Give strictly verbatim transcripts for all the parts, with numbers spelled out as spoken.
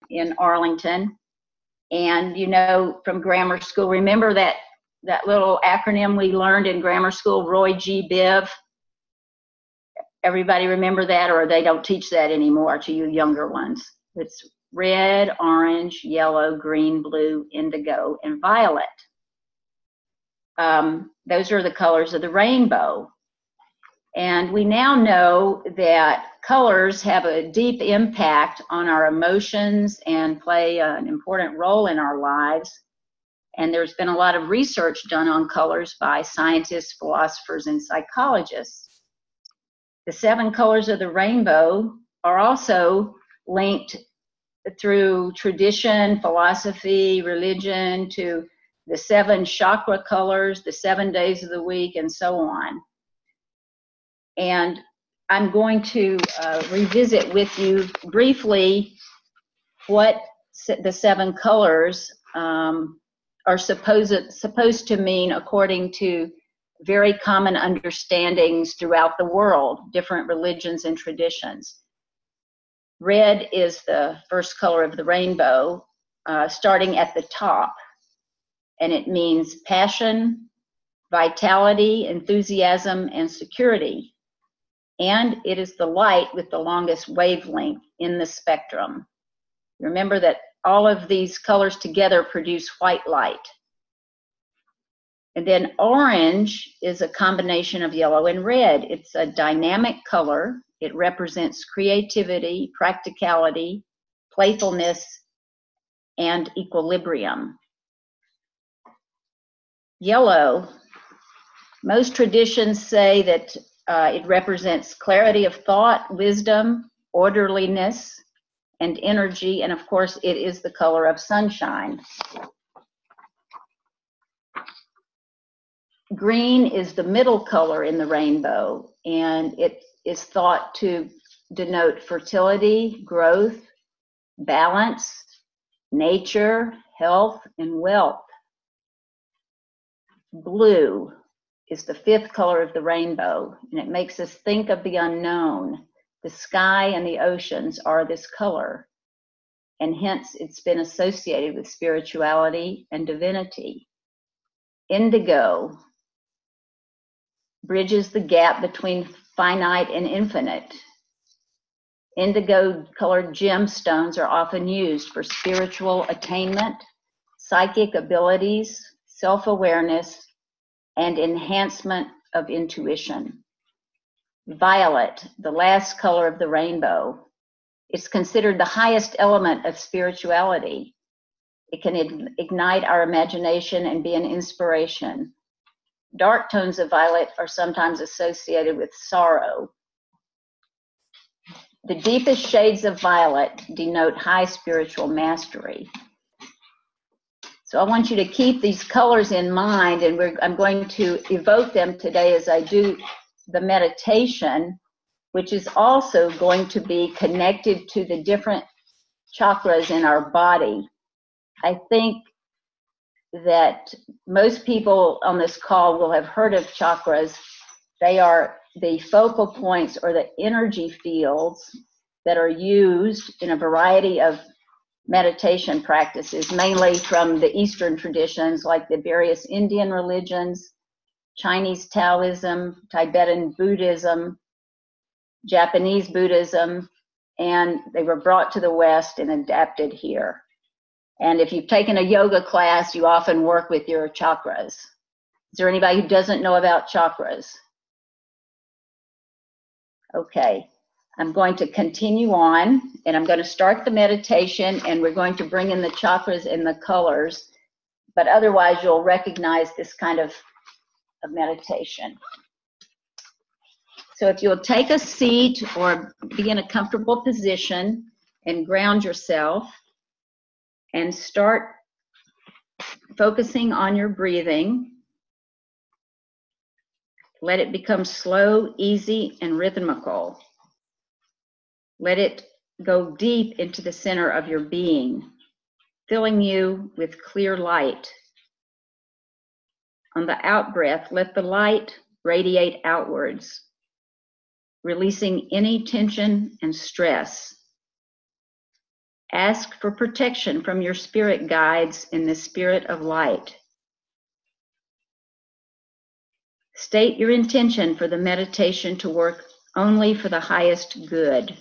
in Arlington. And you know, from grammar school, remember that, that little acronym we learned in grammar school, Roy G. Biv? Everybody remember that, or they don't teach that anymore to you younger ones? It's red, orange, yellow, green, blue, indigo, and violet. Um, those are the colors of the rainbow. And we now know that colors have a deep impact on our emotions and play an important role in our lives. And there's been a lot of research done on colors by scientists, philosophers, and psychologists. The seven colors of the rainbow are also linked through tradition, philosophy, religion, to the seven chakra colors, the seven days of the week, and so on. And I'm going to uh, revisit with you briefly what se the seven colors um, are supposed, supposed to mean according to very common understandings throughout the world, different religions and traditions. Red is the first color of the rainbow, uh, starting at the top, and it means passion, vitality, enthusiasm, and security. And it is the light with the longest wavelength in the spectrum. Remember that all of these colors together produce white light. And then orange is a combination of yellow and red. It's a dynamic color. It represents creativity, practicality, playfulness, and equilibrium. Yellow, most traditions say that uh, it represents clarity of thought, wisdom, orderliness, and energy, and of course it is the color of sunshine. Green is the middle color in the rainbow, and it is thought to denote fertility, growth, balance, nature, health, and wealth. Blue is the fifth color of the rainbow, and it makes us think of the unknown. The sky and the oceans are this color, and hence it's been associated with spirituality and divinity. Indigo bridges the gap between finite and infinite. Indigo colored gemstones are often used for spiritual attainment, psychic abilities, self-awareness, and enhancement of intuition. Violet, the last color of the rainbow, is considered the highest element of spirituality. It can ignite our imagination and be an inspiration. Dark tones of violet are sometimes associated with sorrow. The deepest shades of violet denote high spiritual mastery. So I want you to keep these colors in mind, and we're, I'm going to evoke them today as I do the meditation, which is also going to be connected to the different chakras in our body. I think that most people on this call will have heard of chakras. They are the focal points or the energy fields that are used in a variety of meditation practices, mainly from the Eastern traditions like the various Indian religions, Chinese Taoism, Tibetan Buddhism, Japanese Buddhism, and they were brought to the West and adapted here. And if you've taken a yoga class, you often work with your chakras. Is there anybody who doesn't know about chakras? Okay, I'm going to continue on, and I'm going to start the meditation, and we're going to bring in the chakras and the colors, but otherwise you'll recognize this kind of, of meditation. So if you'll take a seat or be in a comfortable position and ground yourself, and start focusing on your breathing. Let it become slow, easy, and rhythmical. Let it go deep into the center of your being, filling you with clear light. On the out-breath, let the light radiate outwards, releasing any tension and stress. Ask for protection from your spirit guides in the spirit of light. State your intention for the meditation to work only for the highest good.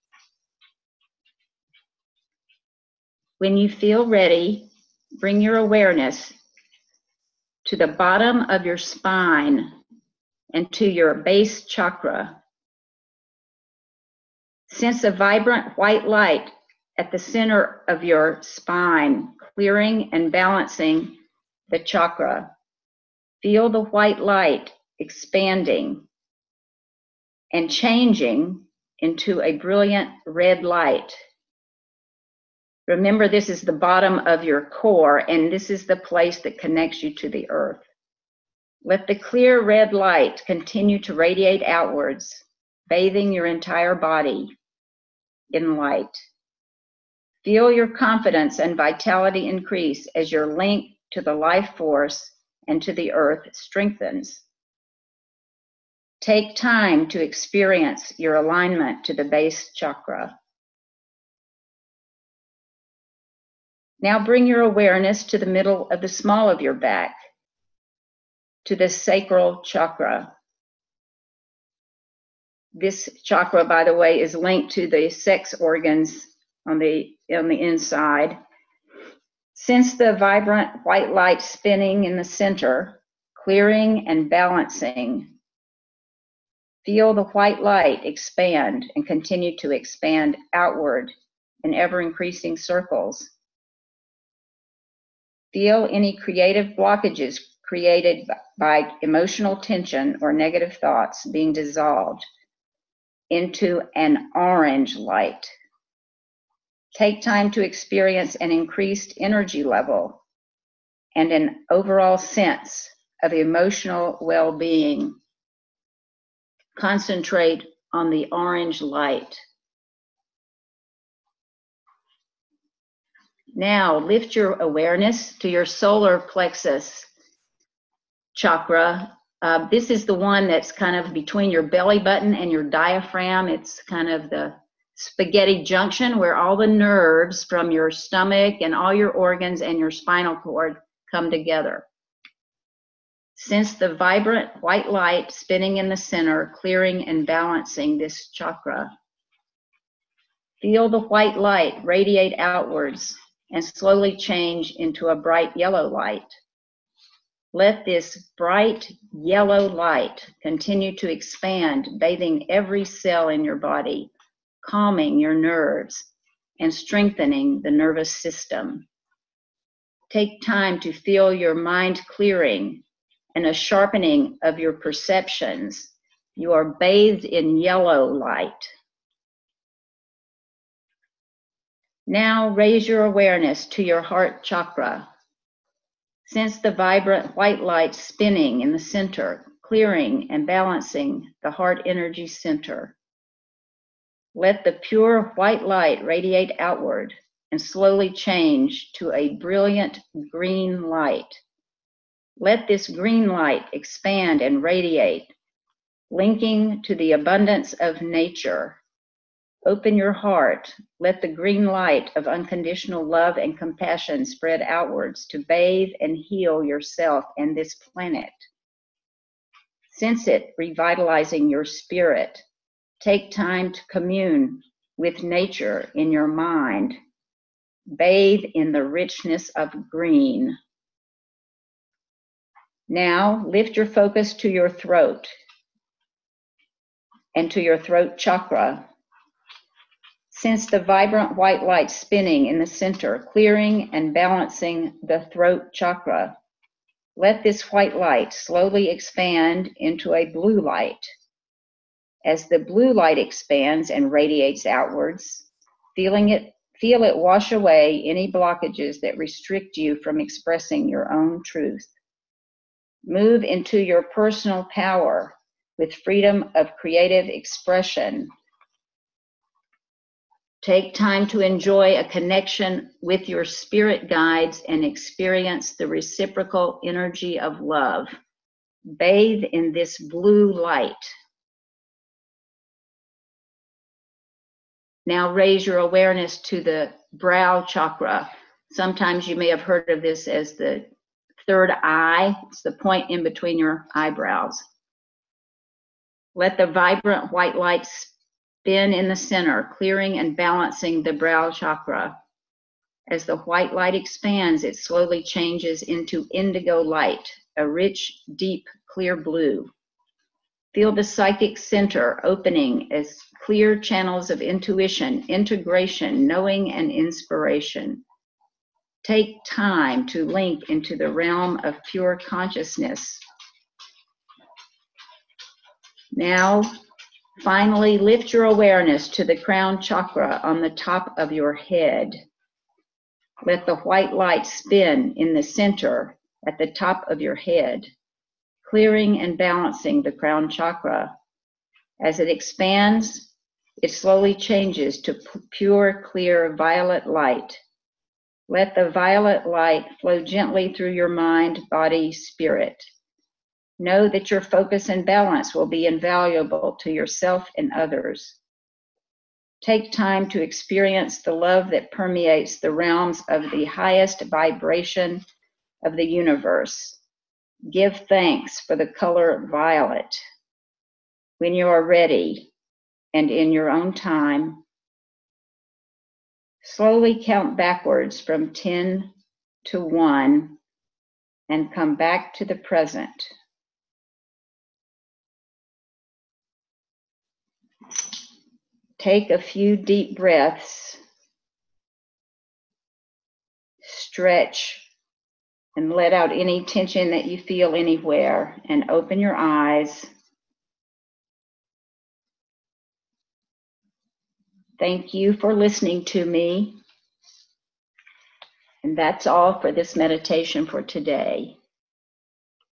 When you feel ready, bring your awareness to the bottom of your spine and to your base chakra. Sense a vibrant white light at the center of your spine, clearing and balancing the chakra. Feel the white light expanding and changing into a brilliant red light. Remember, this is the bottom of your core, and this is the place that connects you to the earth. Let the clear red light continue to radiate outwards, bathing your entire body in light. Feel your confidence and vitality increase as your link to the life force and to the earth strengthens. Take time to experience your alignment to the base chakra. Now bring your awareness to the middle of the small of your back, to the sacral chakra. This chakra, by the way, is linked to the sex organs on the, on the inside. Sense the vibrant white light spinning in the center, clearing and balancing. Feel the white light expand and continue to expand outward in ever-increasing circles. Feel any creative blockages created by emotional tension or negative thoughts being dissolved into an orange light. Take time to experience an increased energy level and an overall sense of emotional well-being. Concentrate on the orange light. Now lift your awareness to your solar plexus chakra. Uh, this is the one that's kind of between your belly button and your diaphragm. It's kind of the spaghetti junction where all the nerves from your stomach and all your organs and your spinal cord come together. Sense the vibrant white light spinning in the center, clearing and balancing this chakra. Feel the white light radiate outwards and slowly change into a bright yellow light. Let this bright yellow light continue to expand, bathing every cell in your body, calming your nerves, and strengthening the nervous system. Take time to feel your mind clearing and a sharpening of your perceptions. You are bathed in yellow light. Now raise your awareness to your heart chakra. Sense the vibrant white light spinning in the center, clearing and balancing the heart energy center. Let the pure white light radiate outward and slowly change to a brilliant green light. Let this green light expand and radiate, linking to the abundance of nature. Open your heart. Let the green light of unconditional love and compassion spread outwards to bathe and heal yourself and this planet. Sense it revitalizing your spirit. Take time to commune with nature in your mind. Bathe in the richness of green. Now lift your focus to your throat and to your throat chakra. Sense the vibrant white light spinning in the center, clearing and balancing the throat chakra. Let this white light slowly expand into a blue light. As the blue light expands and radiates outwards, feeling it, feel it wash away any blockages that restrict you from expressing your own truth. Move into your personal power with freedom of creative expression. Take time to enjoy a connection with your spirit guides and experience the reciprocal energy of love. Bathe in this blue light. Now raise your awareness to the brow chakra. Sometimes you may have heard of this as the third eye. It's the point in between your eyebrows. Let the vibrant white light spin in the center, clearing and balancing the brow chakra. As the white light expands, it slowly changes into indigo light, a rich, deep, clear blue. Feel the psychic center opening as clear channels of intuition, integration, knowing, and inspiration. Take time to link into the realm of pure consciousness. Now, finally, lift your awareness to the crown chakra on the top of your head. Let the white light spin in the center at the top of your head, clearing and balancing the crown chakra. As it expands, it slowly changes to pure, clear violet light. Let the violet light flow gently through your mind, body, spirit. Know that your focus and balance will be invaluable to yourself and others. Take time to experience the love that permeates the realms of the highest vibration of the universe. Give thanks for the color violet. When you are ready and in your own time, slowly count backwards from ten to one and come back to the present. Take a few deep breaths, stretch, and let out any tension that you feel anywhere, and open your eyes. Thank you for listening to me. And that's all for this meditation for today.